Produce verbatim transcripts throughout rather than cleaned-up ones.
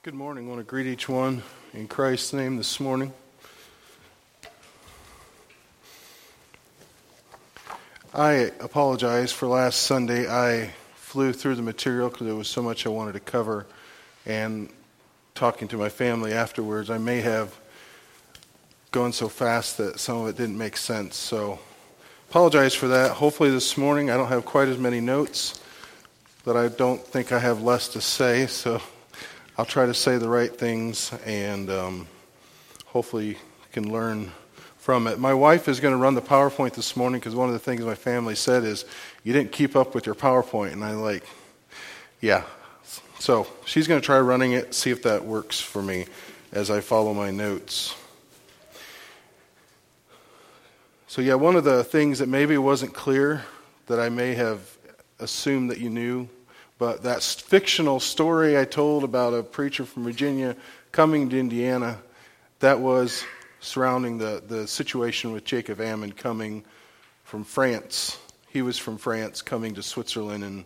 Good morning. I want to greet each one in Christ's name this morning. I apologize for last Sunday. I flew through the material because there was so much I wanted to cover, and talking to my family afterwards, I may have gone so fast that some of it didn't make sense. So apologize for that. Hopefully this morning I don't have quite as many notes, but I don't think I have less to say, so I'll try to say the right things, and um, hopefully you can learn from it. My wife is going to run the PowerPoint this morning because one of the things my family said is, you didn't keep up with your PowerPoint. And I'm like, yeah. So she's going to try running it, see if that works for me as I follow my notes. So yeah, one of the things that maybe wasn't clear that I may have assumed that you knew, but that fictional story I told about a preacher from Virginia coming to Indiana, that was surrounding the, the situation with Jacob Ammon coming from France. He was from France coming to Switzerland and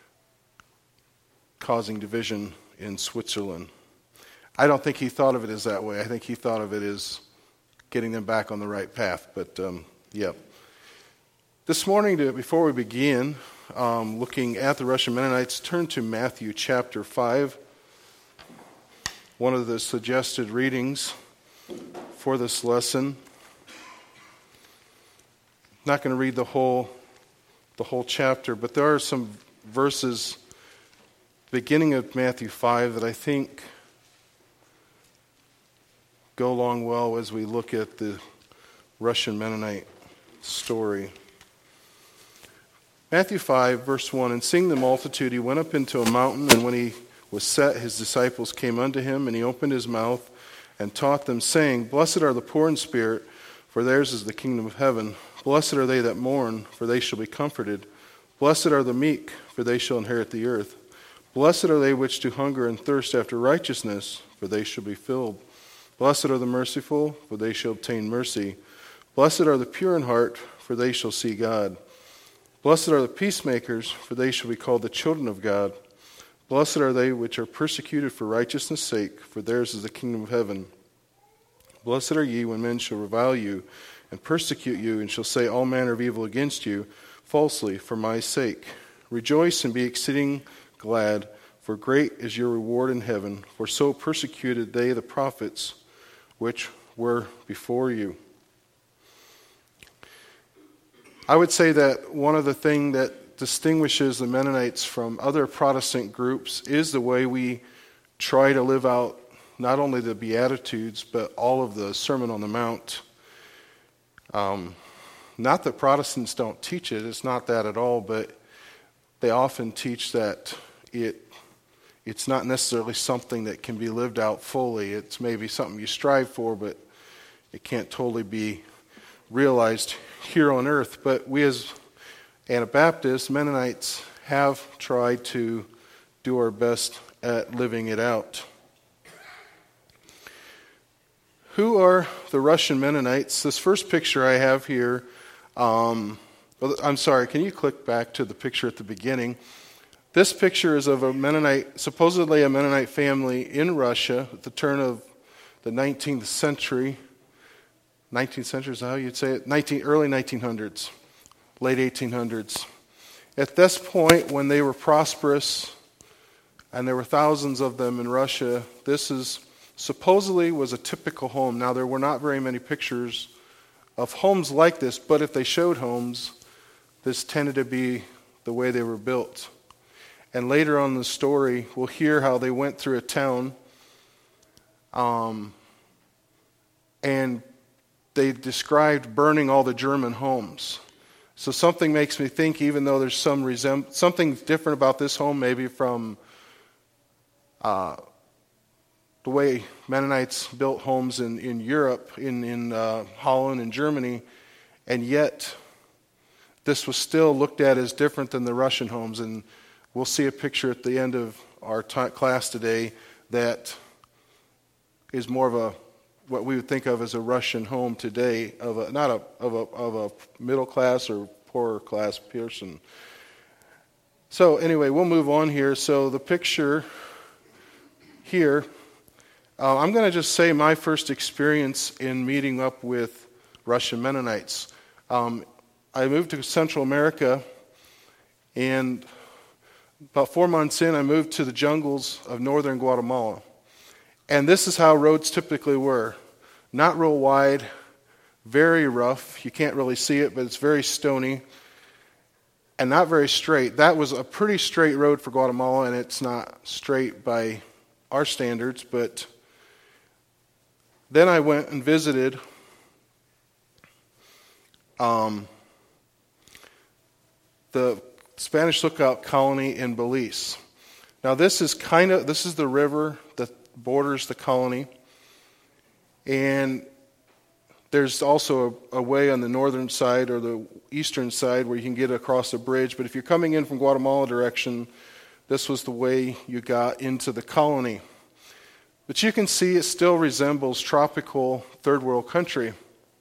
causing division in Switzerland. I don't think he thought of it as that way. I think he thought of it as getting them back on the right path. But, um, yeah. This morning, to, before we begin, Um, looking at the Russian Mennonites, turn to Matthew chapter five. One of the suggested readings for this lesson. Not going to read the whole the whole chapter, but there are some verses beginning of Matthew five that I think go along well as we look at the Russian Mennonite story. Matthew five, verse one, and seeing the multitude, he went up into a mountain, and when he was set, his disciples came unto him, and he opened his mouth and taught them, saying, Blessed are the poor in spirit, for theirs is the kingdom of heaven. Blessed are they that mourn, for they shall be comforted. Blessed are the meek, for they shall inherit the earth. Blessed are they which do hunger and thirst after righteousness, for they shall be filled. Blessed are the merciful, for they shall obtain mercy. Blessed are the pure in heart, for they shall see God. Blessed are the peacemakers, for they shall be called the children of God. Blessed are they which are persecuted for righteousness' sake, for theirs is the kingdom of heaven. Blessed are ye when men shall revile you, and persecute you, and shall say all manner of evil against you, falsely, for my sake. Rejoice and be exceeding glad, for great is your reward in heaven, for so persecuted they the prophets which were before you. I would say that one of the things that distinguishes the Mennonites from other Protestant groups is the way we try to live out not only the Beatitudes, but all of the Sermon on the Mount. Um, not that Protestants don't teach it, it's not that at all, but they often teach that it it's not necessarily something that can be lived out fully. It's maybe something you strive for, but it can't totally be realized here on earth. But we as Anabaptists, Mennonites, have tried to do our best at living it out. Who are the Russian Mennonites? This first picture I have here, um, well, I'm sorry, can you click back to the picture at the beginning? This picture is of a Mennonite, supposedly a Mennonite family in Russia at the turn of the nineteenth century. nineteenth century is how you'd say it? nineteen, early nineteen hundreds, late eighteen hundreds. At this point, when they were prosperous, and there were thousands of them in Russia, this is supposedly was a typical home. Now, there were not very many pictures of homes like this, but if they showed homes, this tended to be the way they were built. And later on in the story, we'll hear how they went through a town, um, and they described burning all the German homes. So something makes me think, even though there's some resem- something different about this home, maybe from uh, the way Mennonites built homes in, in Europe, in, in uh, Holland and Germany, and yet this was still looked at as different than the Russian homes. And we'll see a picture at the end of our t- class today that is more of a what we would think of as a Russian home today, of a, not a of a of a middle class or poorer class person. So anyway, we'll move on here. So the picture here Uh, I'm going to just say my first experience in meeting up with Russian Mennonites. Um, I moved to Central America, and about four months in, I moved to the jungles of northern Guatemala. And this is how roads typically were. Not real wide, very rough. You can't really see it, but it's very stony. And not very straight. That was a pretty straight road for Guatemala, and it's not straight by our standards. But then I went and visited um, the Spanish Lookout colony in Belize. Now this is kind of this is the river that borders the colony, and there's also a, a way on the northern side or the eastern side where you can get across a bridge. But if you're coming in from Guatemala direction, this was the way you got into the colony. But you can see it still resembles tropical third world country.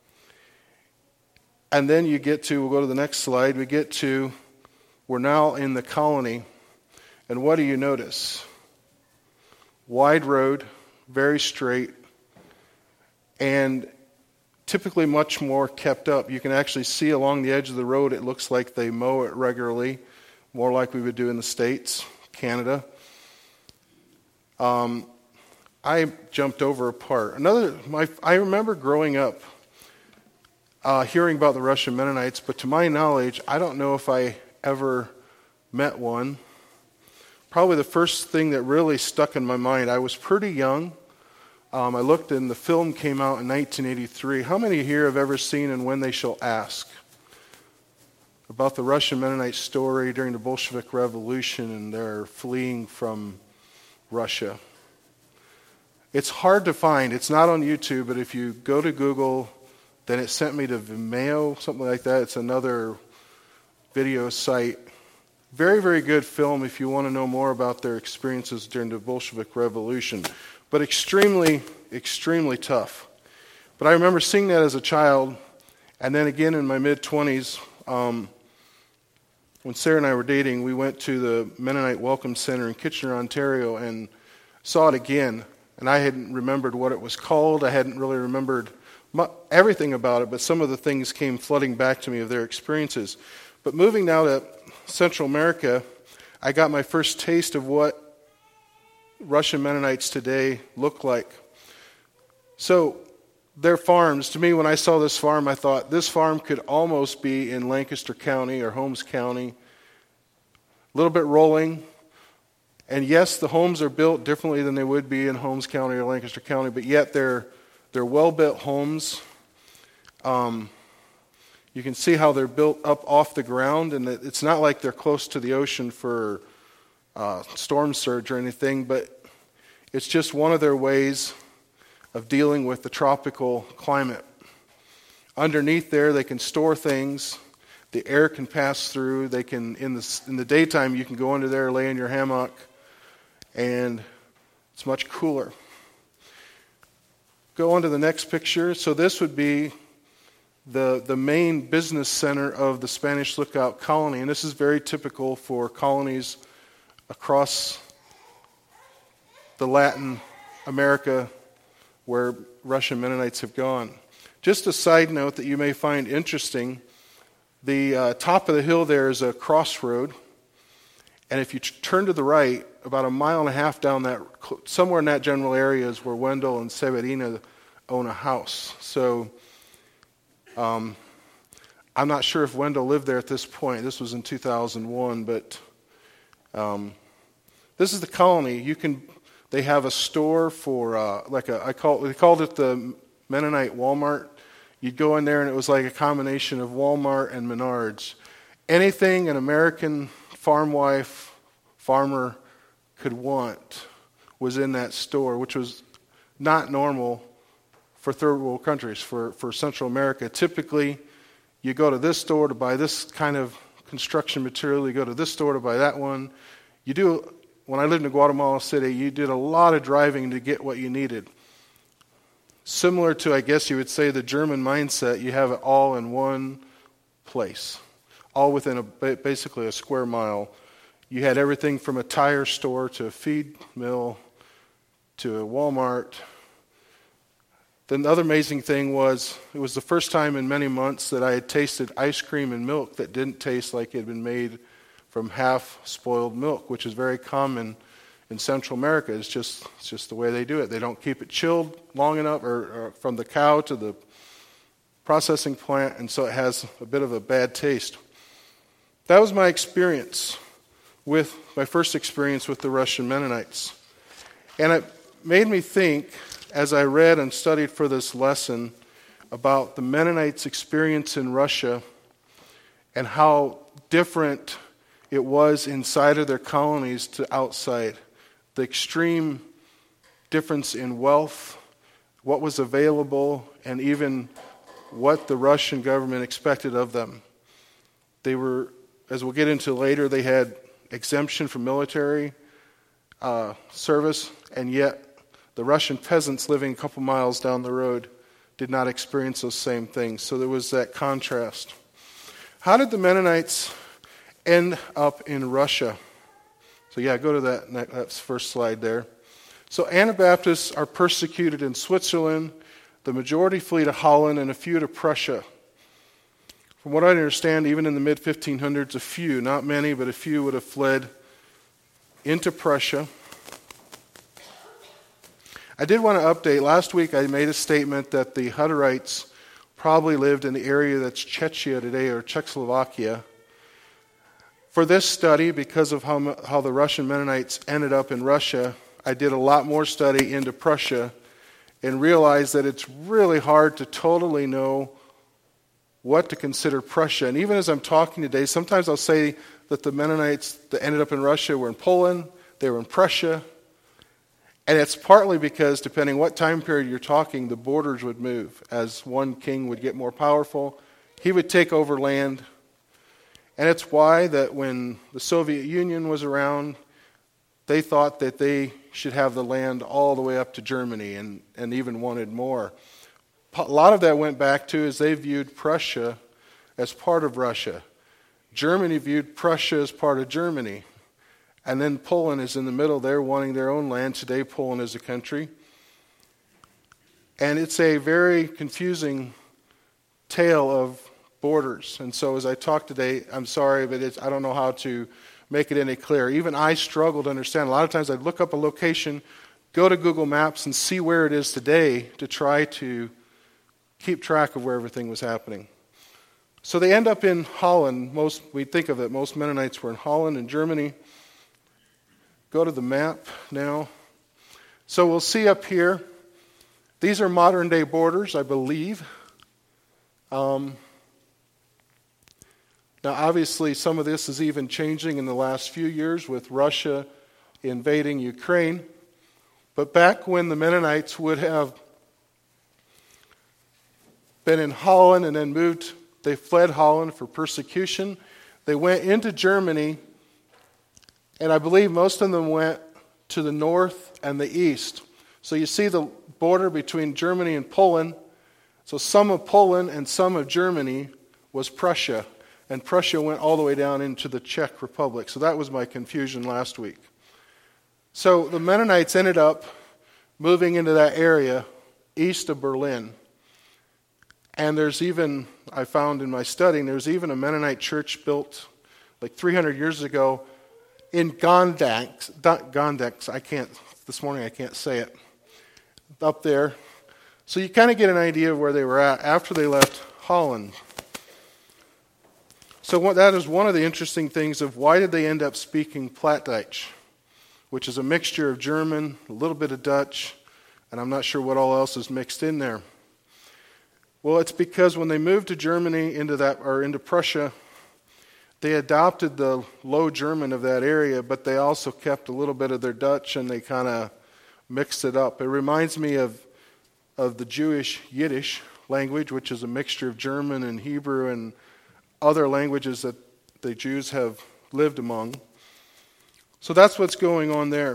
And then you get to, we'll go to the next slide, we get to, we're now in the colony. And what do you notice? Wide road, very straight, and typically much more kept up. You can actually see along the edge of the road, it looks like they mow it regularly, more like we would do in the States, Canada. Um, I jumped over a part. Another, my, I remember growing up uh, hearing about the Russian Mennonites, but to my knowledge, I don't know if I ever met one. Probably the first thing that really stuck in my mind, I was pretty young. Um, I looked and the film came out in nineteen eighty-three. How many here have ever seen And When They Shall Ask? About the Russian Mennonite story during the Bolshevik Revolution and their fleeing from Russia. It's hard to find. It's not on YouTube, but if you go to Google, then it sent me to Vimeo, something like that. It's another video site. Very, very good film if you want to know more about their experiences during the Bolshevik Revolution. But extremely, extremely tough. But I remember seeing that as a child, and then again in my mid-twenties, um, when Sarah and I were dating, we went to the Mennonite Welcome Center in Kitchener, Ontario, and saw it again. And I hadn't remembered what it was called. I hadn't really remembered mu- everything about it, but some of the things came flooding back to me of their experiences. But moving now to Central America, I got my first taste of what Russian Mennonites today look like. So their farms, to me, when I saw this farm, I thought this farm could almost be in Lancaster County or Holmes County. A little bit rolling. And yes, the homes are built differently than they would be in Holmes County or Lancaster County, but yet they're they're well-built homes. Um, you can see how they're built up off the ground, and it's not like they're close to the ocean for uh, storm surge or anything, but it's just one of their ways of dealing with the tropical climate. Underneath there, they can store things. The air can pass through. They can, in the in the daytime, you can go under there, lay in your hammock, and it's much cooler. Go on to the next picture. So this would be the the main business center of the Spanish Lookout colony, and this is very typical for colonies across the Latin America where Russian Mennonites have gone. Just a side note that you may find interesting, the uh, top of the hill there is a crossroad, and if you t- turn to the right, about a mile and a half down that, somewhere in that general area is where Wendell and Severina own a house. So um, I'm not sure if Wendell lived there at this point. This was in two thousand one, but um, this is the colony. You can, they have a store for uh, like a, I call they called it the Mennonite Walmart. You'd go in there and it was like a combination of Walmart and Menards. Anything an American farm wife, farmer could want was in that store, which was not normal for third world countries. For, for Central America, typically you go to this store to buy this kind of construction material, you go to this store to buy that one. You do, when I lived in Guatemala City, you did a lot of driving to get what you needed. Similar to, I guess you would say, the German mindset, you have it all in one place, all within a, basically a square mile. You had everything from a tire store to a feed mill to a Walmart. Then the other amazing thing was, it was the first time in many months that I had tasted ice cream and milk that didn't taste like it had been made from half-spoiled milk, which is very common in Central America. It's just it's just the way they do it. They don't keep it chilled long enough, or, or from the cow to the processing plant, and so it has a bit of a bad taste. That was my experience with, my first experience with the Russian Mennonites. And it made me think, as I read and studied for this lesson, about the Mennonites' experience in Russia and how different it was inside of their colonies to outside. The extreme difference in wealth, what was available, and even what the Russian government expected of them. They were, as we'll get into later, they had exemption from military uh, service, and yet the Russian peasants living a couple miles down the road did not experience those same things. So there was that contrast. How did the Mennonites end up in Russia? So yeah, go to that, that first slide there. So Anabaptists are persecuted in Switzerland. The majority flee to Holland and a few to Prussia. From what I understand, even in the mid fifteen hundreds, a few, not many, but a few would have fled into Prussia. I did want to update. Last week I made a statement that the Hutterites probably lived in the area that's Czechia today, or Czechoslovakia. For this study, because of how, how the Russian Mennonites ended up in Russia, I did a lot more study into Prussia and realized that it's really hard to totally know what to consider Prussia. And even as I'm talking today, sometimes I'll say that the Mennonites that ended up in Russia were in Poland, they were in Prussia. And it's partly because, depending what time period you're talking, the borders would move. As one king would get more powerful, he would take over land. And it's why that when the Soviet Union was around, they thought that they should have the land all the way up to Germany, and, and even wanted more. A lot of that went back to is they viewed Prussia as part of Russia. Germany viewed Prussia as part of Germany. And then Poland is in the middle there, wanting their own land. Today, Poland is a country. And it's a very confusing tale of borders. And so as I talk today, I'm sorry, but it's, I don't know how to make it any clearer. Even I struggle to understand. A lot of times I'd look up a location, go to Google Maps, and see where it is today to try to keep track of where everything was happening. So they end up in Holland. Most, we think of it, most Mennonites were in Holland and Germany. Go to the map now. So we'll see up here, these are modern day borders, I believe. Um, now obviously some of this is even changing in the last few years with Russia invading Ukraine. But back when the Mennonites would have been in Holland and then moved, they fled Holland for persecution. They went into Germany. And I believe most of them went to the north and the east. So you see the border between Germany and Poland. So some of Poland and some of Germany was Prussia. And Prussia went all the way down into the Czech Republic. So that was my confusion last week. So the Mennonites ended up moving into that area east of Berlin. And there's even, I found in my studying, there's even a Mennonite church built like three hundred years ago in Gondax, Gondax, I can't, this morning I can't say it, up there. So you kind of get an idea of where they were at after they left Holland. So what, that is one of the interesting things of why did they end up speaking Plattdeutsch, which is a mixture of German, a little bit of Dutch, and I'm not sure what all else is mixed in there. Well, it's because when they moved to Germany into that, or into Prussia, they adopted the Low German of that area, but they also kept a little bit of their Dutch, and they kind of mixed it up. It reminds me of, of the Jewish Yiddish language, which is a mixture of German and Hebrew and other languages that the Jews have lived among. So that's what's going on there.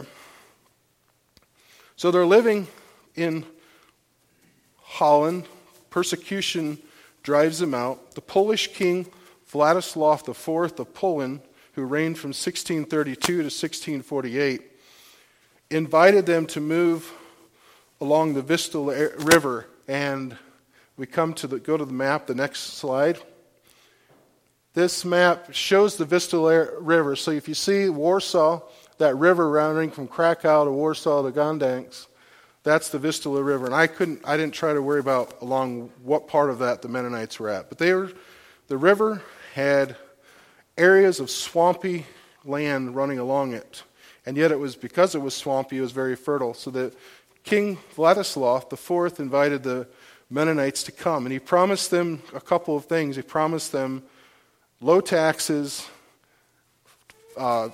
So they're living in Holland. Persecution drives them out. The Polish king Vladislav the Fourth of Poland, who reigned from sixteen thirty-two to sixteen forty-eight, invited them to move along the Vistula River. And we come to the, go to the map, the next slide. This map shows the Vistula River. So if you see Warsaw, that river running from Krakow to Warsaw to Gdansk, that's the Vistula River. And I couldn't, I didn't try to worry about along what part of that the Mennonites were at. But they were, the river had areas of swampy land running along it. And yet it was, because it was swampy, it was very fertile. So that King Vladislav the Fourth invited the Mennonites to come. And he promised them a couple of things. He promised them low taxes, uh,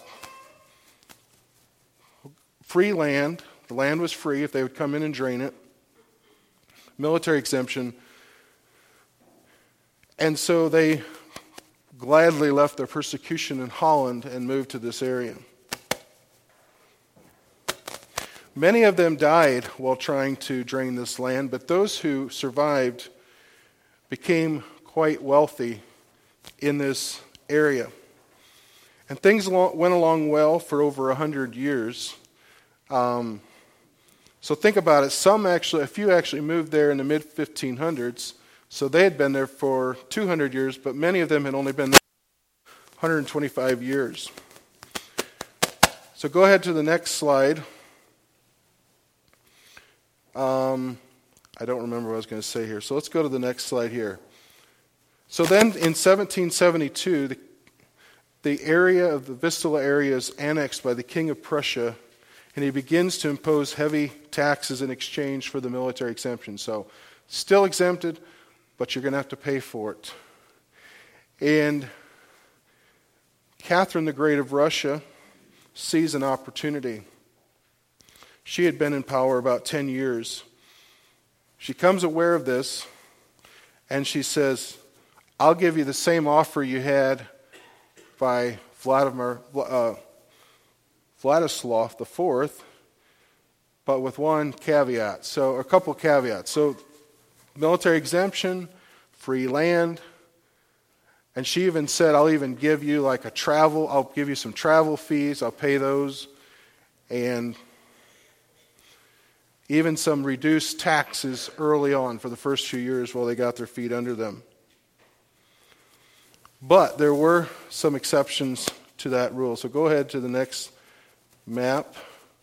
free land. The land was free if they would come in and drain it. Military exemption. And so they gladly left their persecution in Holland and moved to this area. Many of them died while trying to drain this land, but those who survived became quite wealthy in this area. And things went along well for over a hundred years. Um, so think about it. Some actually, a few actually moved there in the mid fifteen hundreds. So they had been there for two hundred years, but many of them had only been there for one hundred twenty-five years. So go ahead to the next slide. Um, I don't remember what I was going to say here. So let's go to the next slide here. So then in seventeen seventy-two, the, the area of the Vistula area is annexed by the King of Prussia, and he begins to impose heavy taxes in exchange for the military exemption. So still exempted, but you're going to have to pay for it. And Catherine the Great of Russia sees an opportunity. She had been in power about ten years. She comes aware of this, and she says, I'll give you the same offer you had by Vladimir, uh, Vladislav the Fourth, but with one caveat. So a couple caveats. So military exemption, free land, and she even said, I'll even give you like a travel, I'll give you some travel fees, I'll pay those, and even some reduced taxes early on for the first few years while they got their feet under them. But there were some exceptions to that rule. So go ahead to the next map.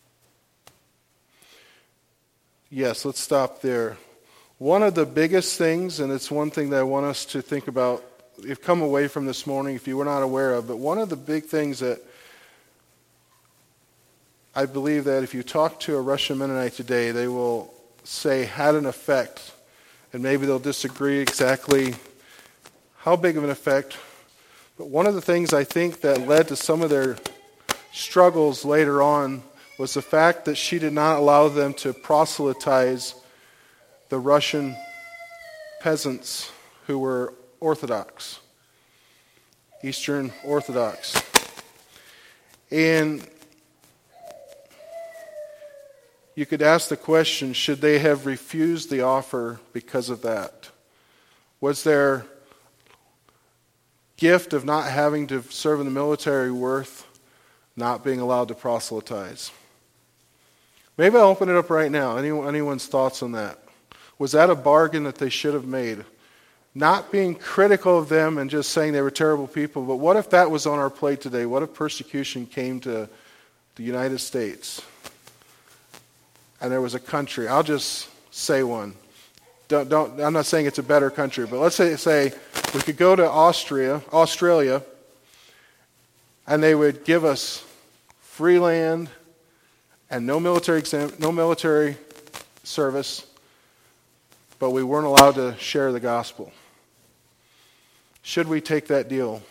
Yes, let's stop there. One of the biggest things, and it's one thing that I want us to think about, you've come away from this morning if you were not aware of, but one of the big things that I believe that if you talk to a Russian Mennonite today, they will say had an effect, and maybe they'll disagree exactly how big of an effect. But one of the things I think that led to some of their struggles later on was the fact that she did not allow them to proselytize the Russian peasants who were Orthodox, Eastern Orthodox. And you could ask the question, should they have refused the offer because of that? Was their gift of not having to serve in the military worth not being allowed to proselytize? Maybe I'll open it up right now. Anyone, anyone's thoughts on that? Was that a bargain that they should have made? Not being critical of them and just saying they were terrible people, but what if that was on our plate today? What if persecution came to the United States? And there was a country, I'll just say one. Don't, don't, I'm not saying it's a better country, but let's say, say we could go to Austria, Australia, and they would give us free land and no military exam, no military service, but we weren't allowed to share the gospel. Should we take that deal?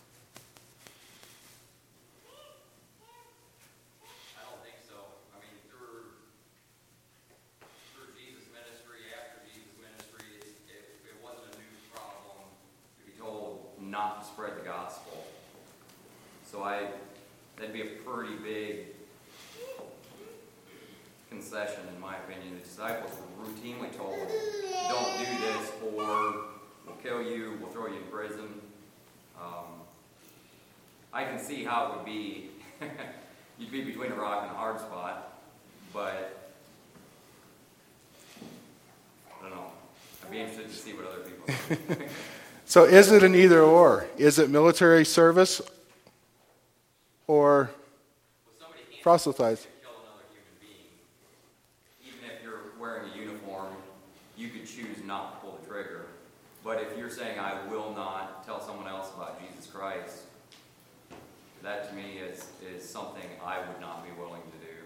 Not to spread the gospel. So I, that'd be a pretty big concession in my opinion. The disciples were routinely told, don't do this or we'll kill you, we'll throw you in prison. Um, I can see how it would be, you'd be between a rock and a hard spot. but I don't know. I'd be interested to see what other people think. So is it an either or? Is it military service or proselytize? Kill another human being. Even if you're wearing a uniform, you could choose not to pull the trigger. But if you're saying, I will not tell someone else about Jesus Christ, that to me is, is something I would not be willing to do.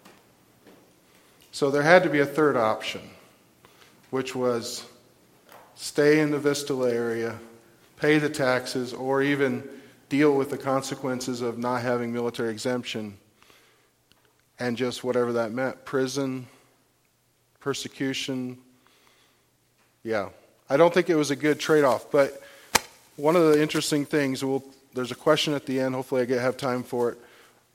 So there had to be a third option, which was stay in the Vistula area, pay the taxes, or even deal with the consequences of not having military exemption, and just whatever that meant, prison, persecution. Yeah, I don't think it was a good trade-off, but one of the interesting things, we'll, there's a question at the end, hopefully I get, have time for it.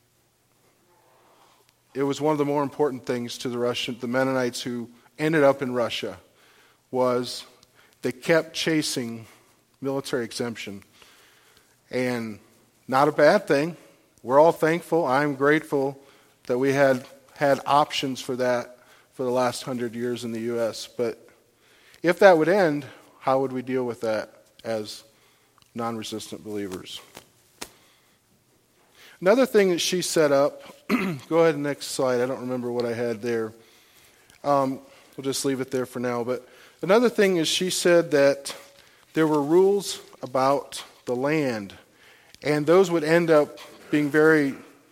It was one of the more important things to the Russian, the Mennonites who ended up in Russia, was they kept chasing military exemption. And not a bad thing. We're all thankful. I'm grateful that we had had options for that for the last hundred years in the U S. But if that would end, how would we deal with that as non-resistant believers? Another thing that she set up, go ahead, next slide. I don't remember what I had there. Um, we'll just leave it there for now. But another thing is she said that there were rules about the land, and those would end up being very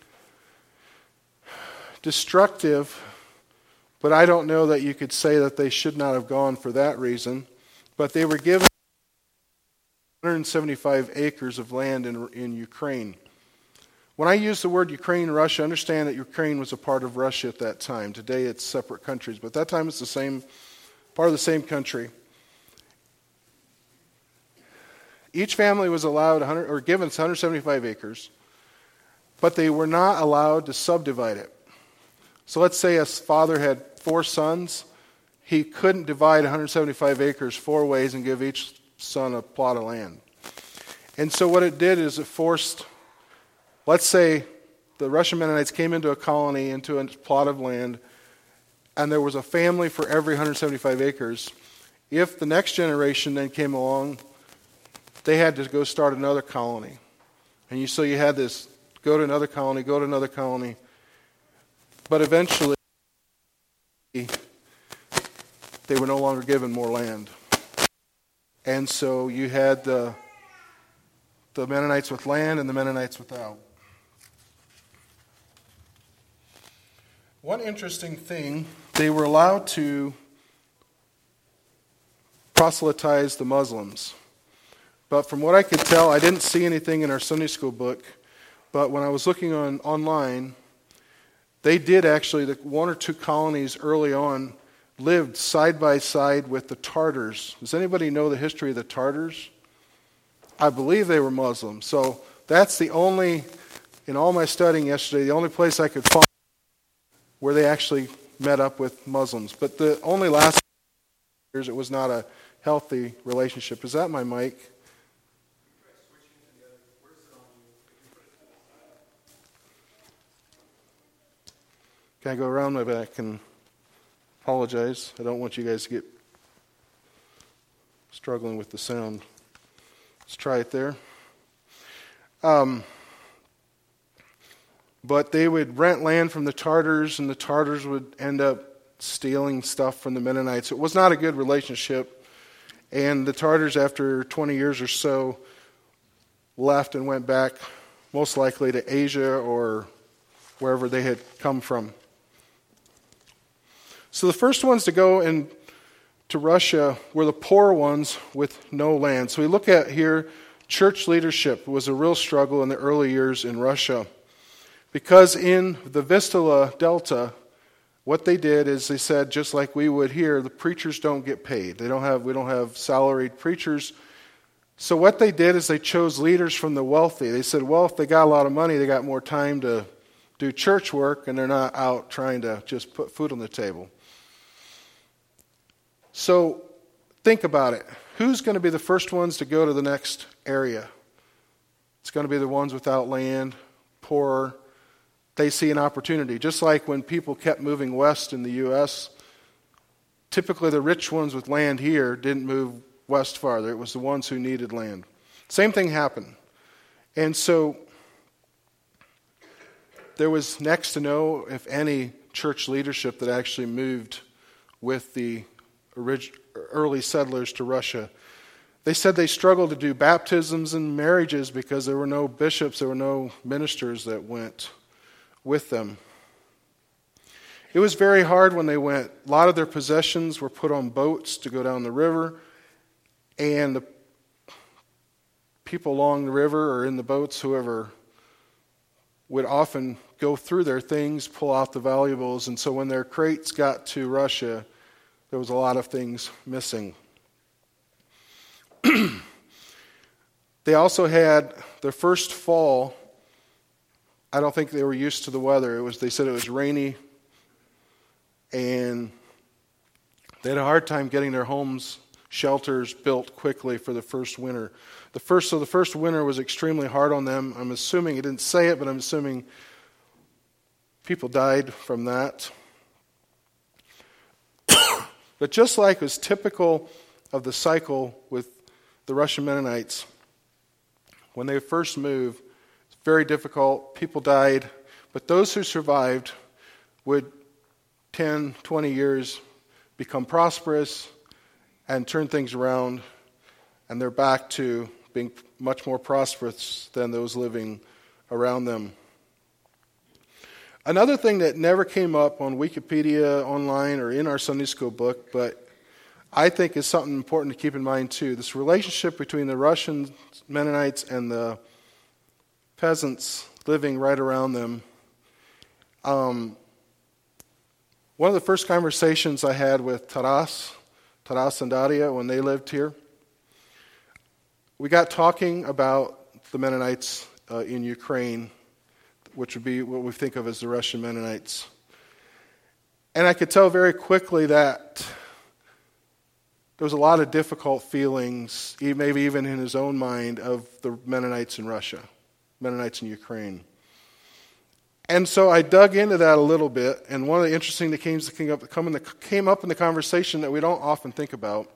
destructive, but I don't know that you could say that they should not have gone for that reason. But they were given one hundred seventy-five acres of land in, in Ukraine. When I use the word Ukraine, Russia, understand that Ukraine was a part of Russia at that time. Today it's separate countries, but at that time it's the same, part of the same country. Each family was allowed one hundred, or given one hundred seventy-five acres, but they were not allowed to subdivide it. So let's say a father had four sons. He couldn't divide one hundred seventy-five acres four ways and give each son a plot of land. And so what it did is it forced, let's say the Russian Mennonites came into a colony, into a plot of land, and there was a family for every one hundred seventy-five acres. If the next generation then came along, they had to go start another colony. And you, so you had this, go to another colony, go to another colony. But eventually, they were no longer given more land. And so you had the, the Mennonites with land and the Mennonites without. One interesting thing, they were allowed to proselytize the Muslims. But from what I could tell, I didn't see anything in our Sunday school book, but when I was looking on online, they did actually, the one or two colonies early on lived side by side with the Tartars. Does anybody know the history of the Tartars? I believe they were Muslim. So that's the only, in all my studying yesterday, the only place I could find where they actually met up with Muslims. But the only last years it was not a healthy relationship. Is that my mic? Can I go around my back and apologize? I don't want you guys to get struggling with the sound. Let's try it there. Um, but they would rent land from the Tartars, and the Tartars would end up stealing stuff from the Mennonites. It was not a good relationship. And the Tartars, after twenty years or so, left and went back, most likely to Asia or wherever they had come from. So the first ones to go in to Russia were the poor ones with no land. So we look at here, church leadership was a real struggle in the early years in Russia. Because in the Vistula Delta, what they did is they said, just like we would here, the preachers don't get paid. They don't have, we don't have salaried preachers. So what they did is they chose leaders from the wealthy. They said, well, if they got a lot of money, they got more time to do church work, and they're not out trying to just put food on the table. So think about it. Who's going to be the first ones to go to the next area? It's going to be the ones without land, poor, they see an opportunity. Just like when people kept moving west in the U S, typically the rich ones with land here didn't move west farther. It was the ones who needed land. Same thing happened. And so there was next to no, if any, church leadership that actually moved with the orig- early settlers to Russia. They said they struggled to do baptisms and marriages because there were no bishops, there were no ministers that went with them. It was very hard when they went. A lot of their possessions were put on boats to go down the river, and the people along the river or in the boats, whoever, would often go through their things, pull out the valuables, and so when their crates got to Russia, there was a lot of things missing. They also had their first fall. I don't think they were used to the weather. It was, they said it was rainy, and they had a hard time getting their homes, shelters built quickly for the first winter. The first, so the first winter was extremely hard on them. I'm assuming, it didn't say it, but I'm assuming people died from that. But just like was typical of the cycle with the Russian Mennonites, when they first moved, it's very difficult. People died, but those who survived would ten, twenty years become prosperous and turn things around, and they're back to being much more prosperous than those living around them. Another thing that never came up on Wikipedia, online, or in our Sunday school book, but I think is something important to keep in mind too, this relationship between the Russian Mennonites and the peasants living right around them. Um, one of the first conversations I had with Taras, Taras and Daria, when they lived here, we got talking about the Mennonites uh, in Ukraine, which would be what we think of as the Russian Mennonites. And I could tell very quickly that there was a lot of difficult feelings, maybe even in his own mind, of the Mennonites in Russia, Mennonites in Ukraine. And so I dug into that a little bit, and one of the interesting things that came up, came up in the conversation that we don't often think about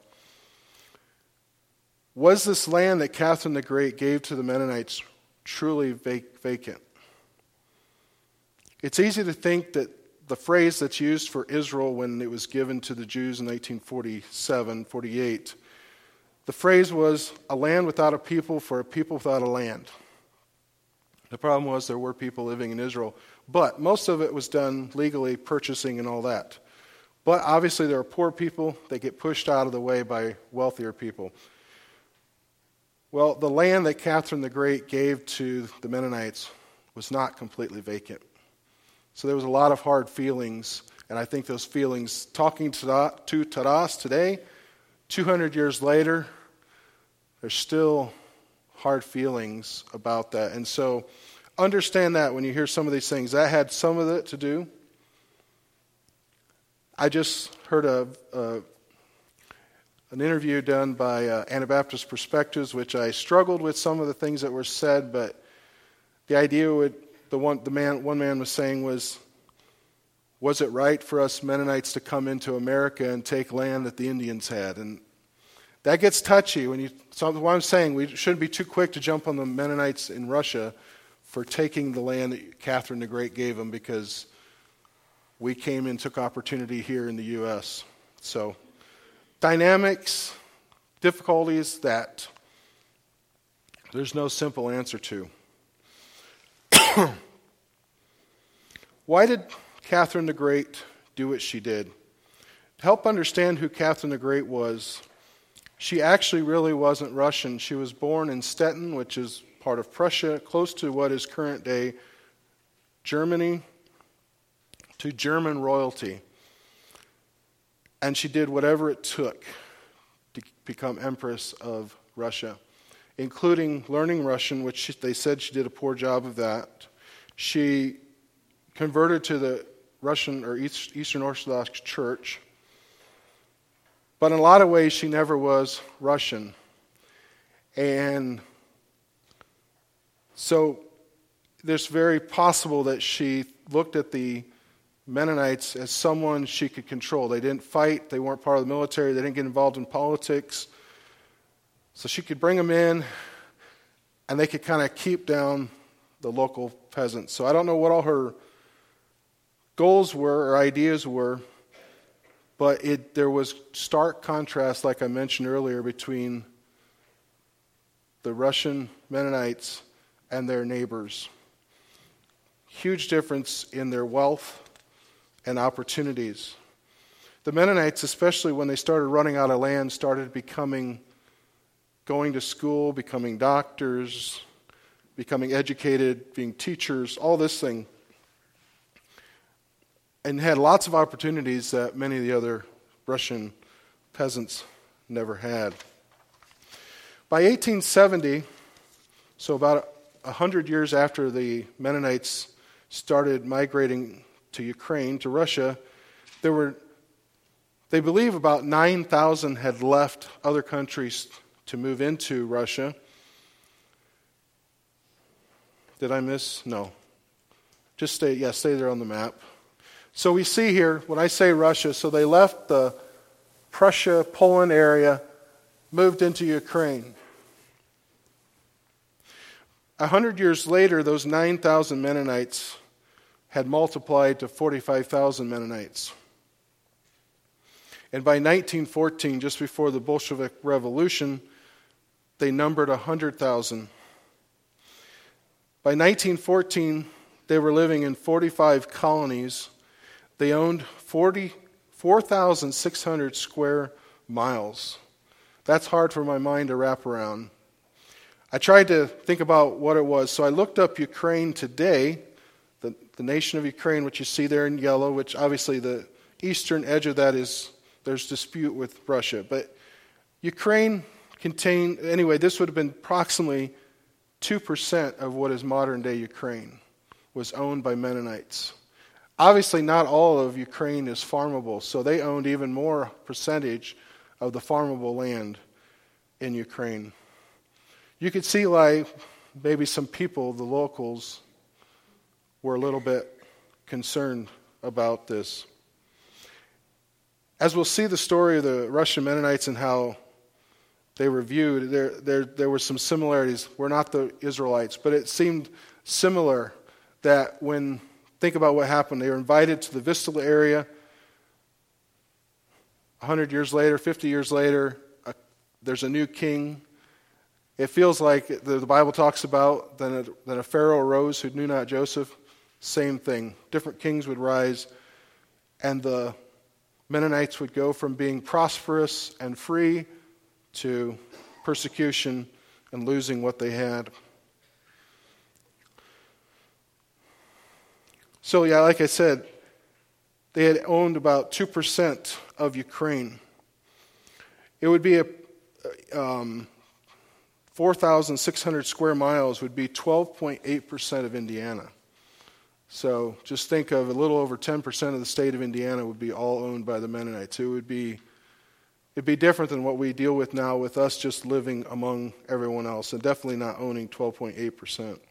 was this land that Catherine the Great gave to the Mennonites truly vacant. It's easy to think that the phrase that's used for Israel when it was given to the Jews in nineteen forty-seven, forty-eight, the phrase was a land without a people for a people without a land. The problem was there were people living in Israel, but most of it was done legally, purchasing and all that. But obviously there are poor people that get pushed out of the way by wealthier people. Well, the land that Catherine the Great gave to the Mennonites was not completely vacant. So there was a lot of hard feelings, and I think those feelings, talking to, to Taras today, two hundred years later, there's still hard feelings about that. And so understand that when you hear some of these things. That had some of it to do. I just heard a, a an interview done by uh, Anabaptist Perspectives, which I struggled with some of the things that were said, but the idea would, the one the man one man was saying was, was it right for us Mennonites to come into America and take land that the Indians had? And that gets touchy when you. So what I'm saying, we shouldn't be too quick to jump on the Mennonites in Russia for taking the land that Catherine the Great gave them, because we came and took opportunity here in the U S. So dynamics, difficulties that there's no simple answer to. Why did Catherine the Great do what she did? To help understand who Catherine the Great was, she actually really wasn't Russian. She was born in Stettin, which is part of Prussia, close to what is current-day Germany, to German royalty. And she did whatever it took to become Empress of Russia, including learning Russian, which she, they said she did a poor job of that. She converted to the Russian or East, Eastern Orthodox Church, but in a lot of ways she never was Russian. And so it's very possible that she looked at the Mennonites as someone she could control. They didn't fight. They weren't part of the military. They didn't get involved in politics. So she could bring them in, and they could kind of keep down the local peasants. So I don't know what all her goals were or ideas were, but it there was stark contrast, like I mentioned earlier, between the Russian Mennonites and their neighbors. Huge difference in their wealth and opportunities. The Mennonites, especially when they started running out of land, started becoming, going to school, becoming doctors, becoming educated, being teachers, all this thing. And had lots of opportunities that many of the other Russian peasants never had. By eighteen seventy, so about a hundred years after the Mennonites started migrating to Ukraine, to Russia, there were, they believe about nine thousand had left other countries to move into Russia. Did I miss? No. Just stay, yeah, stay there on the map. So we see here, when I say Russia, so they left the Prussia, Poland area, moved into Ukraine. A hundred years later, those nine thousand Mennonites had multiplied to forty-five thousand Mennonites. And by nineteen fourteen, just before the Bolshevik Revolution, they numbered one hundred thousand. By nineteen fourteen, they were living in forty-five colonies. They owned four thousand six hundred square miles. That's hard for my mind to wrap around. I tried to think about what it was. So I looked up Ukraine today, the, the nation of Ukraine, which you see there in yellow, which obviously the eastern edge of that is, there's dispute with Russia. But Ukraine contained, anyway, this would have been approximately two percent of what is modern-day Ukraine was owned by Mennonites. Obviously, not all of Ukraine is farmable, so they owned even more percentage of the farmable land in Ukraine. You could see like maybe some people, the locals, were a little bit concerned about this. As we'll see the story of the Russian Mennonites and how they were viewed, there, there, there were some similarities. We're not the Israelites, but it seemed similar that when, think about what happened, they were invited to the Vistula area. A hundred years later, fifty years later, a, there's a new king. It feels like the, the Bible talks about then a, then a Pharaoh arose who knew not Joseph. Same thing. Different kings would rise, and the Mennonites would go from being prosperous and free to persecution and losing what they had. So yeah, like I said, they had owned about two percent of Ukraine. It would be a um, four thousand six hundred square miles would be twelve point eight percent of Indiana. So just think of a little over ten percent of the state of Indiana would be all owned by the Mennonites. It would be it'd be different than what we deal with now with us just living among everyone else and definitely not owning twelve point eight percent.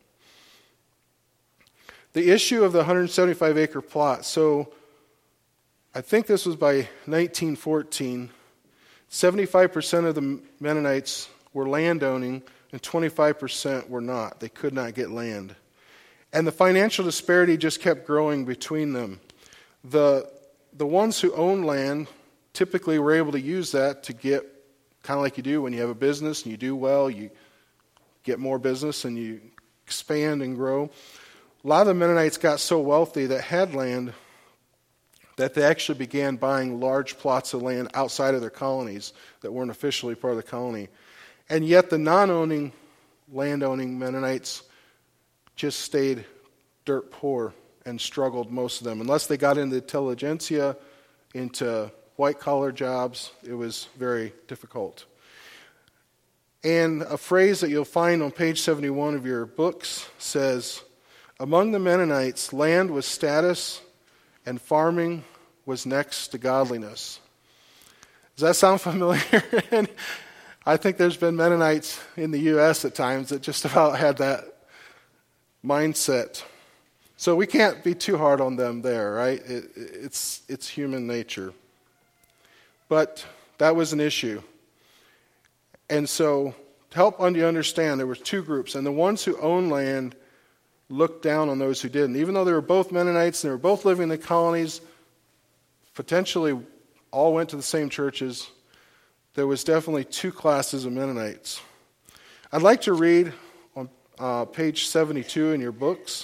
The issue of the one hundred seventy-five acre plot. So I think this was by nineteen fourteen. seventy-five percent of the Mennonites were landowning and twenty-five percent were not. They could not get land. And the financial disparity just kept growing between them. The, the ones who owned land typically were able to use that to get, kind of like you do when you have a business and you do well, you get more business and you expand and grow. A lot of the Mennonites got so wealthy that had land that they actually began buying large plots of land outside of their colonies that weren't officially part of the colony. And yet the non-owning, landowning Mennonites just stayed dirt poor and struggled, most of them. Unless they got into intelligentsia, into white-collar jobs, it was very difficult. And a phrase that you'll find on page seventy-one of your books says, among the Mennonites, land was status and farming was next to godliness. Does that sound familiar? And I think there's been Mennonites in the U S at times that just about had that mindset. So we can't be too hard on them there, right? It, it's it's human nature. But that was an issue. And so to help you understand, there were two groups. And the ones who owned land looked down on those who didn't. Even though they were both Mennonites and they were both living in the colonies, potentially all went to the same churches, there was definitely two classes of Mennonites. I'd like to read on uh, page seventy-two in your books.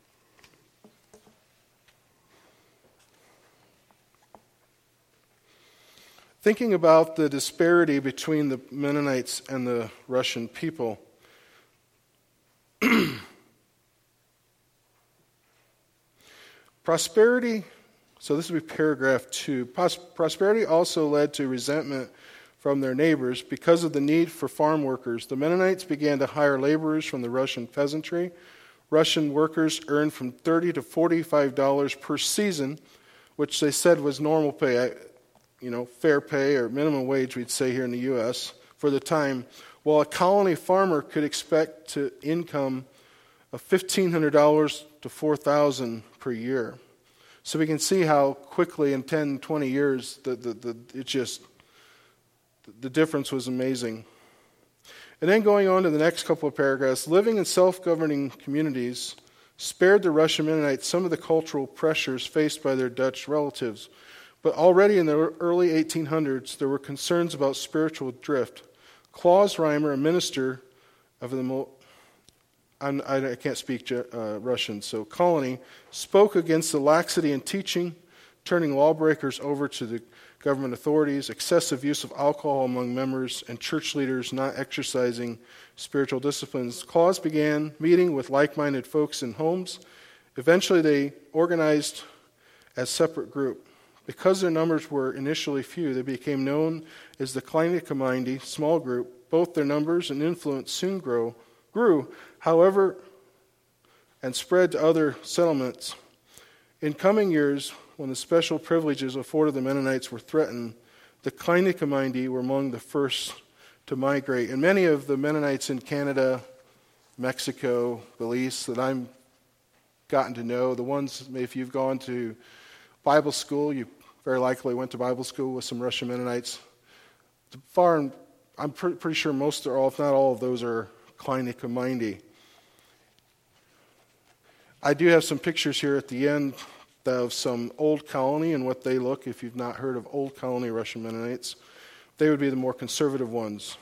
Thinking about the disparity between the Mennonites and the Russian people. Prosperity, so this would be paragraph two. Pros- prosperity also led to resentment from their neighbors because of the need for farm workers. The Mennonites began to hire laborers from the Russian peasantry. Russian workers earned from thirty to forty-five dollars per season, which they said was normal pay. I, you know, fair pay or minimum wage, we'd say here in the U S for the time, while a colony farmer could expect to income of fifteen hundred dollars to four thousand dollars per year. So we can see how quickly in ten, twenty years, the, the, the, it just, the difference was amazing. And then going on to the next couple of paragraphs, living in self-governing communities spared the Russian Mennonites some of the cultural pressures faced by their Dutch relatives. But already in the early eighteen hundreds, there were concerns about spiritual drift. Klaus Reimer, a minister of the, I'm, I can't speak uh, Russian, so colony, spoke against the laxity in teaching, turning lawbreakers over to the government authorities, excessive use of alcohol among members, and church leaders not exercising spiritual disciplines. Klaus began meeting with like-minded folks in homes. Eventually, they organized as separate group. Because their numbers were initially few, they became known as the Kleine Gemeinde, small group. Both their numbers and influence soon grow, grew, however, and spread to other settlements. In coming years, when the special privileges afforded the Mennonites were threatened, the Kleine Gemeinde were among the first to migrate. And many of the Mennonites in Canada, Mexico, Belize that I've gotten to know, the ones, if you've gone to Bible school, you very likely went to Bible school with some Russian Mennonites. Far, I'm pre- pretty sure most or all, if not all of those are Kleine Gemeinde. I do have some pictures here at the end of some old colony and what they look. If you've not heard of old colony Russian Mennonites, they would be the more conservative ones.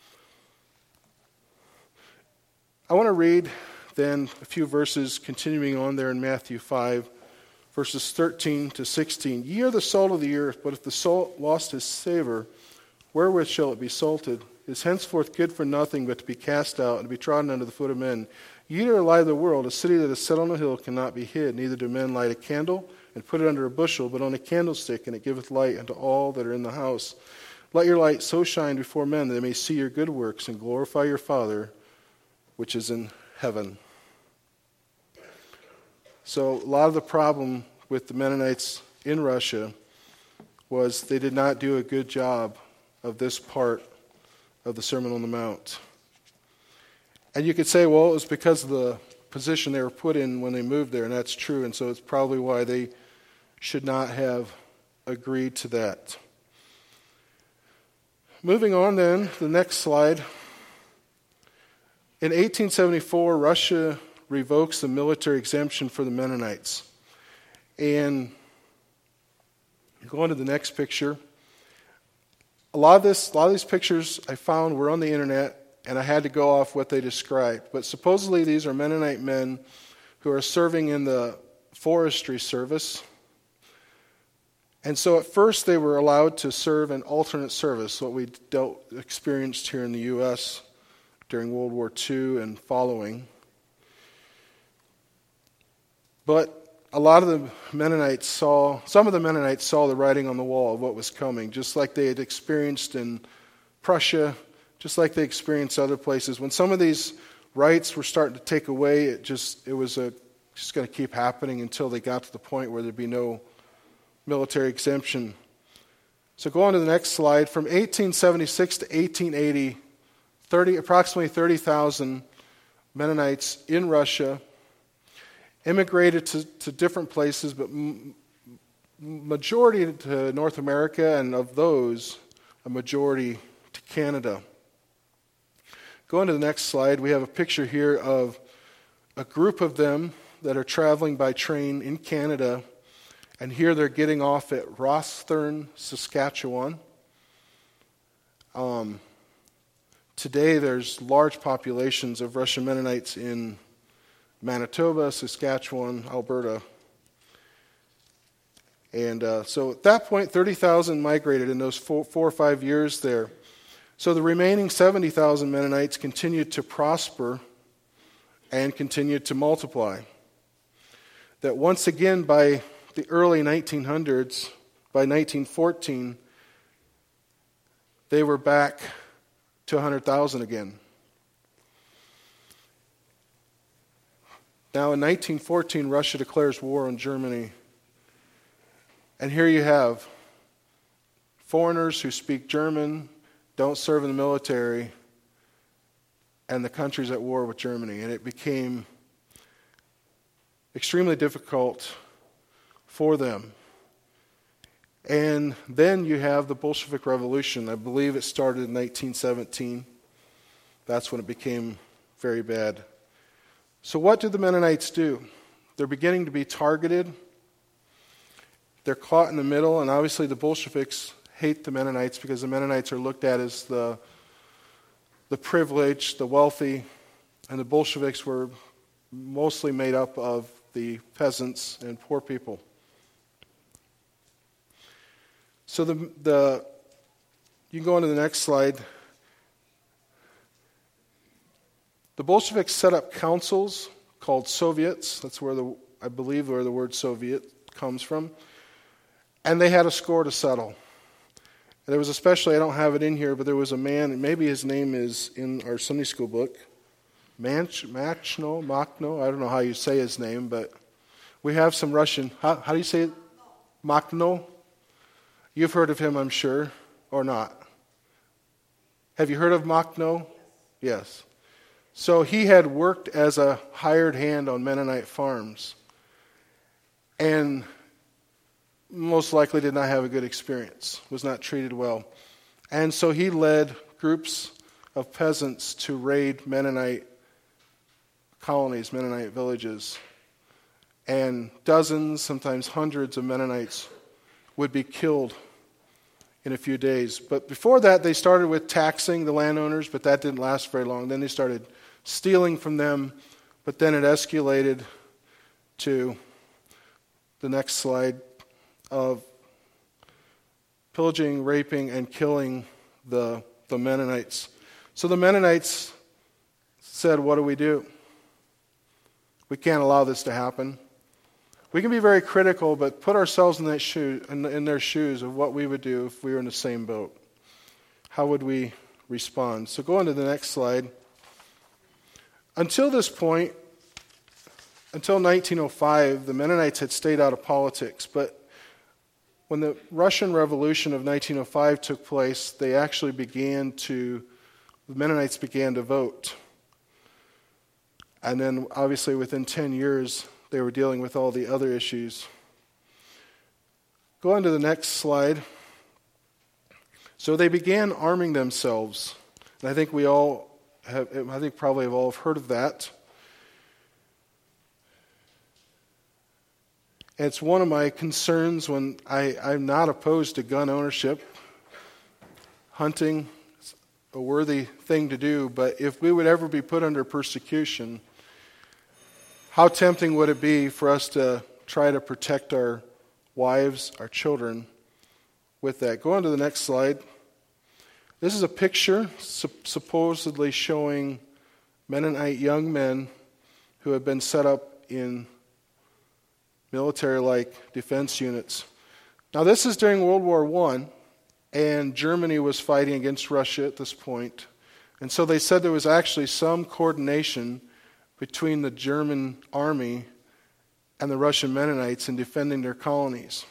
I want to read then a few verses continuing on there in Matthew five. Verses thirteen to sixteen. Ye are the salt of the earth, but if the salt lost his savor, wherewith shall it be salted? It is henceforth good for nothing but to be cast out and to be trodden under the foot of men. Ye are the light of the world. A city that is set on a hill cannot be hid. Neither do men light a candle and put it under a bushel, but on a candlestick, and it giveth light unto all that are in the house. Let your light so shine before men that they may see your good works and glorify your Father which is in heaven. So a lot of the problem with the Mennonites in Russia was they did not do a good job of this part of the Sermon on the Mount. And you could say, well, it was because of the position they were put in when they moved there, and that's true, and so it's probably why they should not have agreed to that. Moving on then, the next slide. In eighteen seventy-four, Russia revokes the military exemption for the Mennonites. And going to the next picture, a lot of this, a lot of these pictures I found were on the internet, and I had to go off what they described. But supposedly these are Mennonite men who are serving in the forestry service. And so at first they were allowed to serve an alternate service, what we dealt, experienced here in the U S during World War Two and following. But a lot of the Mennonites saw, some of the Mennonites saw the writing on the wall of what was coming, just like they had experienced in Prussia, just like they experienced other places. When some of these rights were starting to take away, it just it was a, just going to keep happening until they got to the point where there'd be no military exemption. So go on to the next slide. From eighteen seventy-six to eighteen eighty, thirty, approximately thirty thousand Mennonites in Russia immigrated to, to different places, but m- majority to North America, and of those, a majority to Canada. Going to the next slide, we have a picture here of a group of them that are traveling by train in Canada, and here they're getting off at Rosthern, Saskatchewan. Um, today there's large populations of Russian Mennonites in Manitoba, Saskatchewan, Alberta. And uh, so at that point, thirty thousand migrated in those four, four or five years there. So the remaining seventy thousand Mennonites continued to prosper and continued to multiply. That once again, by the early nineteen hundreds, by nineteen fourteen, they were back to one hundred thousand again. Now in nineteen fourteen, Russia declares war on Germany. And here you have foreigners who speak German, don't serve in the military, and the country's at war with Germany. And it became extremely difficult for them. And then you have the Bolshevik Revolution. I believe it started in nineteen seventeen. That's when it became very bad. So what do the Mennonites do? They're beginning to be targeted. They're caught in the middle, and obviously the Bolsheviks hate the Mennonites because the Mennonites are looked at as the, the privileged, the wealthy, and the Bolsheviks were mostly made up of the peasants and poor people. So the the you can go on to the next slide. The Bolsheviks set up councils called Soviets. That's where the I believe where the word Soviet comes from. And they had a score to settle. There was especially, I don't have it in here, but there was a man, and maybe his name is in our Sunday school book, Manch, Machno, Machno, I don't know how you say his name, but we have some Russian, how, how do you say it? Machno? You've heard of him, I'm sure, or not. Have you heard of Machno? Yes. So he had worked as a hired hand on Mennonite farms, and most likely did not have a good experience, was not treated well. And so he led groups of peasants to raid Mennonite colonies, Mennonite villages. And dozens, sometimes hundreds of Mennonites would be killed in a few days. But before that, they started with taxing the landowners, but that didn't last very long. Then they started stealing from them, but then it escalated to the next slide, of pillaging, raping, and killing the, the Mennonites. So the Mennonites said, what do we do? We can't allow this to happen. We can be very critical, but put ourselves in, that shoe, in, in their shoes of what we would do if we were in the same boat. How would we respond? So go on to the next slide. Until this point, until nineteen oh five, the Mennonites had stayed out of politics, but when the Russian Revolution of nineteen oh five took place, they actually began to, the Mennonites began to vote. And then obviously within ten years, they were dealing with all the other issues. Go on to the next slide. So they began arming themselves. And I think we all have, I think probably have all heard of that. It's one of my concerns when I, I'm not opposed to gun ownership. Hunting is a worthy thing to do, but if we would ever be put under persecution, how tempting would it be for us to try to protect our wives, our children with that? Go on to the next slide. This is a picture su- supposedly showing Mennonite young men who have been set up in military-like defense units. Now, this is during World War One, and Germany was fighting against Russia at this point. And so they said there was actually some coordination between the German army and the Russian Mennonites in defending their colonies.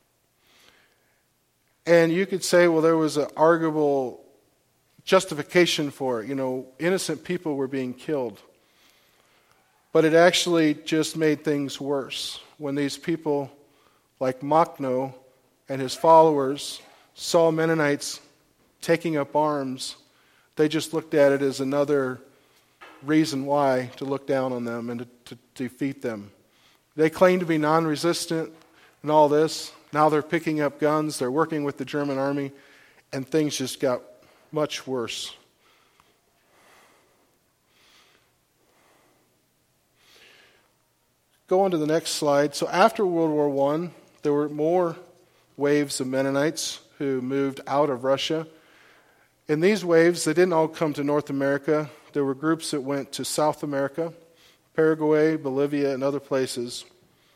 And you could say, well, there was an arguable justification for it. You know, innocent people were being killed. But it actually just made things worse when these people like Machno and his followers saw Mennonites taking up arms. They just looked at it as another reason why to look down on them and to, to defeat them. They claimed to be non-resistant and all this. Now they're picking up guns, they're working with the German army, and things just got much worse. Go on to the next slide. So after World War One, there were more waves of Mennonites who moved out of Russia. In these waves, they didn't all come to North America. There were groups that went to South America, Paraguay, Bolivia, and other places.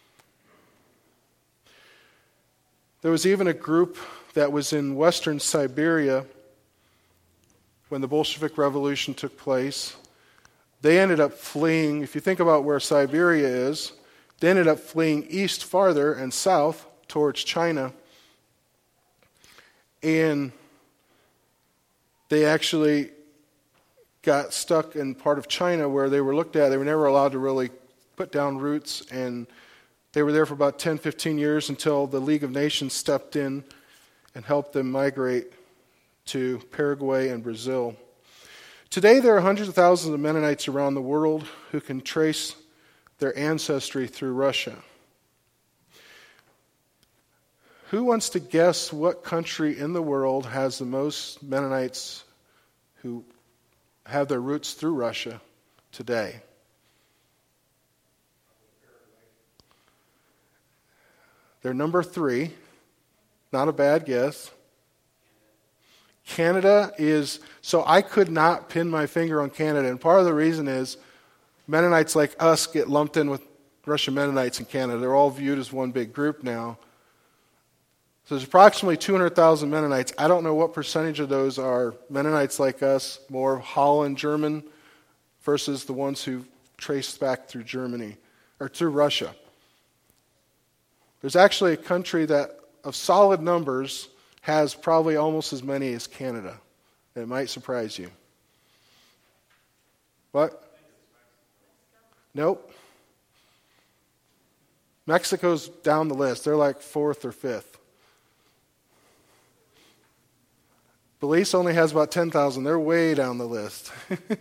There was even a group that was in western Siberia when the Bolshevik Revolution took place. They ended up fleeing. If you think about where Siberia is, they ended up fleeing east farther and south towards China. And they actually got stuck in part of China where they were looked at. They were never allowed to really put down roots, and they were there for about ten, fifteen years until the League of Nations stepped in and helped them migrate to Paraguay and Brazil. Today, there are hundreds of thousands of Mennonites around the world who can trace their ancestry through Russia. Who wants to guess what country in the world has the most Mennonites who have their roots through Russia today? They're number three. Not a bad guess. Canada is, so I could not pin my finger on Canada, and part of the reason is Mennonites like us get lumped in with Russian Mennonites in Canada. They're all viewed as one big group now. So there's approximately two hundred thousand Mennonites. I don't know what percentage of those are Mennonites like us, more Holland, German, versus the ones who traced back through Germany, or through Russia. There's actually a country that, of solid numbers, has probably almost as many as Canada. It might surprise you. What? Nope. Mexico's down the list. They're like fourth or fifth. Belize only has about ten thousand. They're way down the list.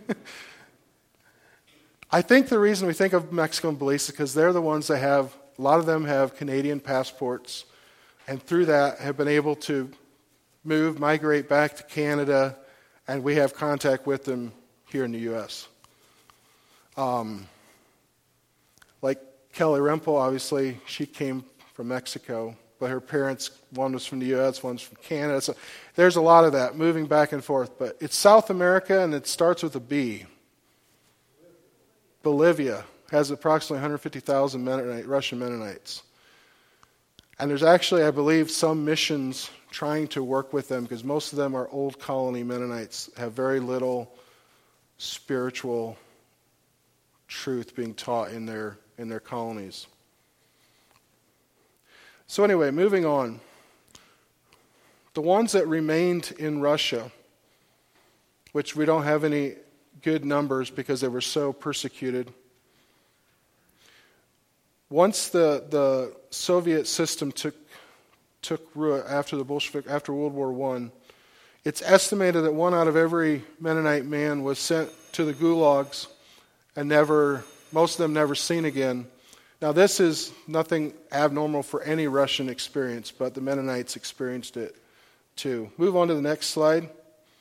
I think the reason we think of Mexico and Belize is because they're the ones that have, a lot of them have Canadian passports, and through that have been able to move, migrate back to Canada, and we have contact with them here in the U S. Um, like Kelly Rempel, obviously, she came from Mexico, but her parents, one was from the U S, one's from Canada. So there's a lot of that, moving back and forth. But it's South America, and it starts with a B. Bolivia has approximately one hundred fifty thousand Mennonite, Russian Mennonites. And there's actually, I believe, some missions trying to work with them because most of them are old colony Mennonites, have very little spiritual truth being taught in their in their colonies. So anyway, moving on. The ones that remained in Russia, which we don't have any good numbers because they were so persecuted. Once the, the Soviet system took took root after the Bolshevik, after World War One, it's estimated that one out of every Mennonite man was sent to the gulags and never, most of them never seen again. Now this is nothing abnormal for any Russian experience, but the Mennonites experienced it too. Move on to the next slide.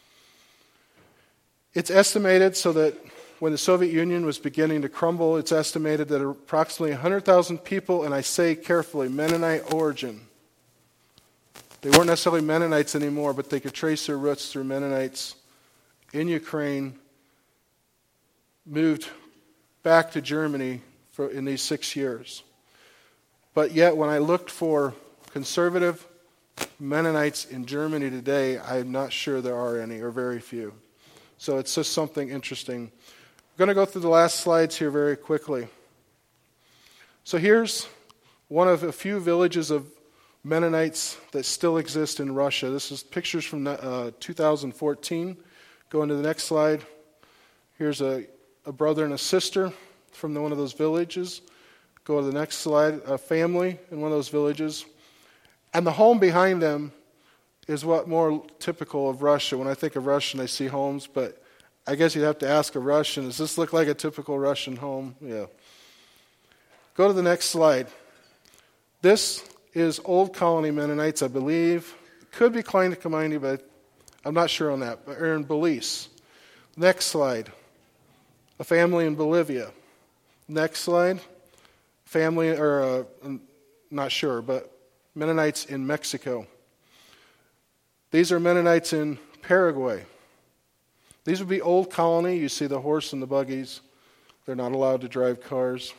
It's estimated so that when the Soviet Union was beginning to crumble, it's estimated that approximately one hundred thousand people, and I say carefully, Mennonite origin. They weren't necessarily Mennonites anymore, but they could trace their roots through Mennonites in Ukraine, moved back to Germany for, in these six years. But yet, when I looked for conservative Mennonites in Germany today, I'm not sure there are any, or very few. So it's just something interesting. I'm going to go through the last slides here very quickly. So here's one of a few villages of Mennonites that still exist in Russia. This is pictures from uh, two thousand fourteen. Go into the next slide. Here's a, a brother and a sister from the, one of those villages. Go to the next slide. A family in one of those villages. And the home behind them is what more typical of Russia. When I think of Russian, I see homes, but I guess you'd have to ask a Russian, does this look like a typical Russian home? Yeah. Go to the next slide. This is Old Colony Mennonites, I believe. Could be Klein Community, but I'm not sure on that. But they're in Belize. Next slide. A family in Bolivia. Next slide. Family, or uh, I'm not sure, but Mennonites in Mexico. These are Mennonites in Paraguay. These would be Old Colony. You see the horse and the buggies. They're not allowed to drive cars.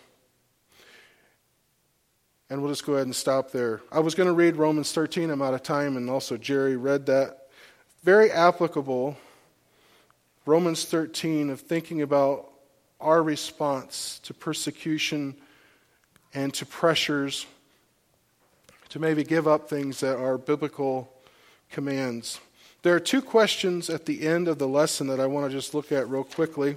And we'll just go ahead and stop there. I was going to read Romans thirteen. I'm out of time, and also Jerry read that. Very applicable, Romans thirteen, of thinking about our response to persecution and to pressures to maybe give up things that are biblical commands. There are two questions at the end of the lesson that I want to just look at real quickly.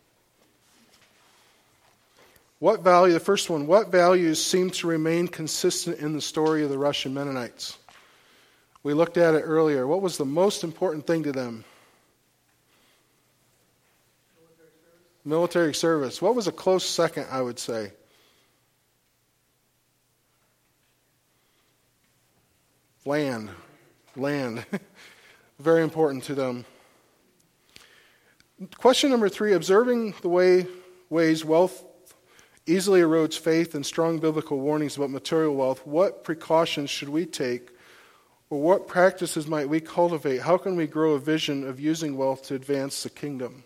What value, the first one, what values seem to remain consistent in the story of the Russian Mennonites? We looked at it earlier. What was the most important thing to them? Military service. Military service. What was a close second, I would say? Land. Land. Very important to them. Question number three, observing the way ways wealth easily erodes faith and strong biblical warnings about material wealth, what precautions should we take, or what practices might we cultivate? How can we grow a vision of using wealth to advance the kingdom?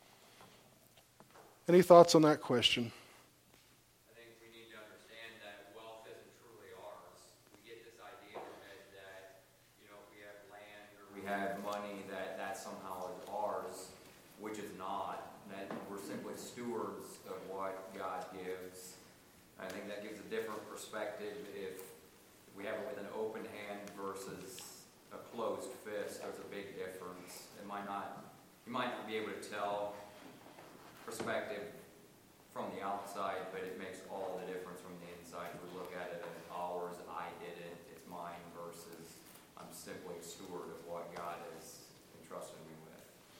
Any thoughts on that question? I think we need to understand that wealth isn't truly ours. We get this idea in our head that, you know, if we have land or we have money, that that somehow is ours, which is not. That we're simply stewards of what God gives. I think that gives a different perspective if we have it with an open hand versus a closed fist. There's a big difference. It might not, you might not be able to tell perspective from the outside, but it makes all the difference from the inside. We look at it as ours, I did it, it's mine, versus I'm simply a steward of what God has entrusted me with.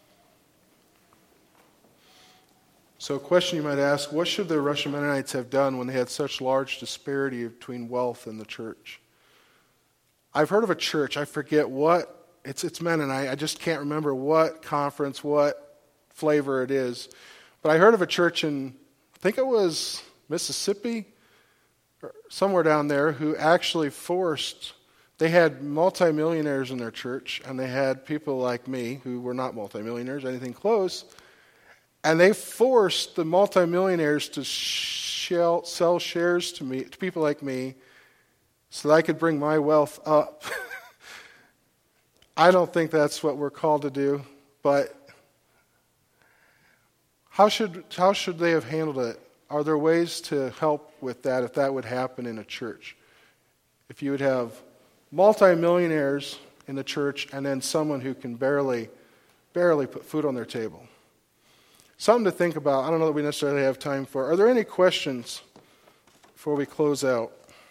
So a question you might ask, what should the Russian Mennonites have done when they had such large disparity between wealth in the church? I've heard of a church, I forget what, it's it's Mennonite, I just can't remember what conference, what flavor it is. But I heard of a church in, I think it was Mississippi, or somewhere down there, who actually forced, they had multimillionaires in their church, and they had people like me who were not multimillionaires, anything close, and they forced the multimillionaires to shell, sell shares to me, to people like me, so that I could bring my wealth up. I don't think that's what we're called to do, but how should how should they have handled it? Are there ways to help with that if that would happen in a church? If you would have multimillionaires in the church and then someone who can barely barely put food on their table. Something to think about. I don't know that we necessarily have time for. Are there any questions before we close out?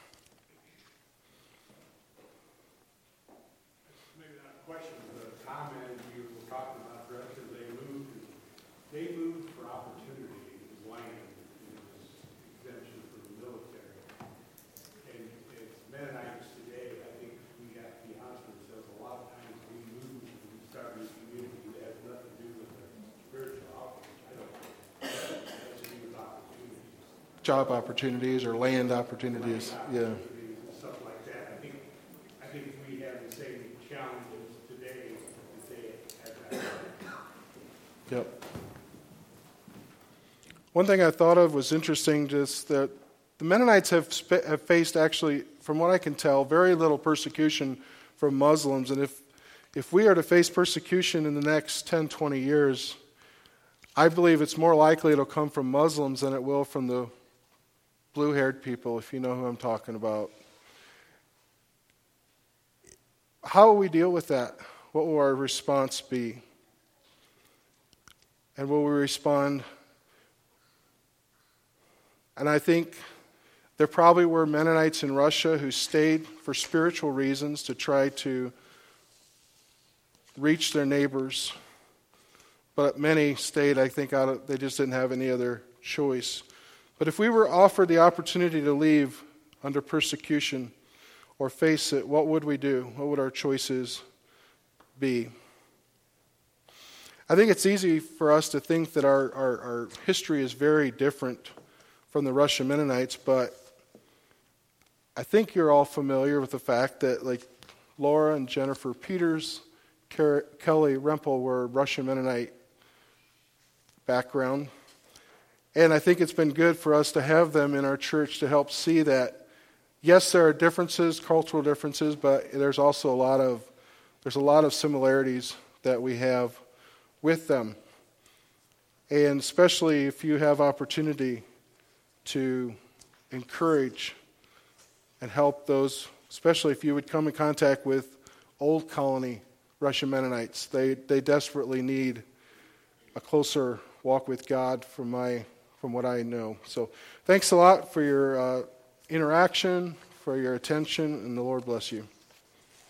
Maybe not a question, but a comment. You were talking about Russia. They moved. They moved for opportunity as land. It was exemption from the military. And as Mennonites today, I think we have to be honest with ourselves. A lot of times we move and we start a community that has nothing to do with the spiritual outreach. I don't know. That has to do with opportunities. Job opportunities or land opportunities. Yeah. And stuff like that. I think I think we have the same challenges today as they have that. Yep. One thing I thought of was interesting, just that the Mennonites have, sp- have faced actually, from what I can tell, very little persecution from Muslims. And if if we are to face persecution in the next ten, twenty years, I believe it's more likely it'll come from Muslims than it will from the blue-haired people, if you know who I'm talking about. How will we deal with that? What will our response be? And will we respond And I think there probably were Mennonites in Russia who stayed for spiritual reasons to try to reach their neighbors. But many stayed, I think, out of, they just didn't have any other choice. But if we were offered the opportunity to leave under persecution or face it, what would we do? What would our choices be? I think it's easy for us to think that our, our, our history is very different from the Russian Mennonites, but I think you're all familiar with the fact that, like, Laura and Jennifer Peters, Ker- Kelly Rempel were Russian Mennonite background. And I think it's been good for us to have them in our church to help see that, yes, there are differences, cultural differences, but there's also a lot of there's a lot of similarities that we have with them. And especially if you have opportunity to encourage and help those, especially if you would come in contact with old colony Russian Mennonites. They they desperately need a closer walk with God from my from what I know. So thanks a lot for your uh, interaction, for your attention, and the Lord bless you.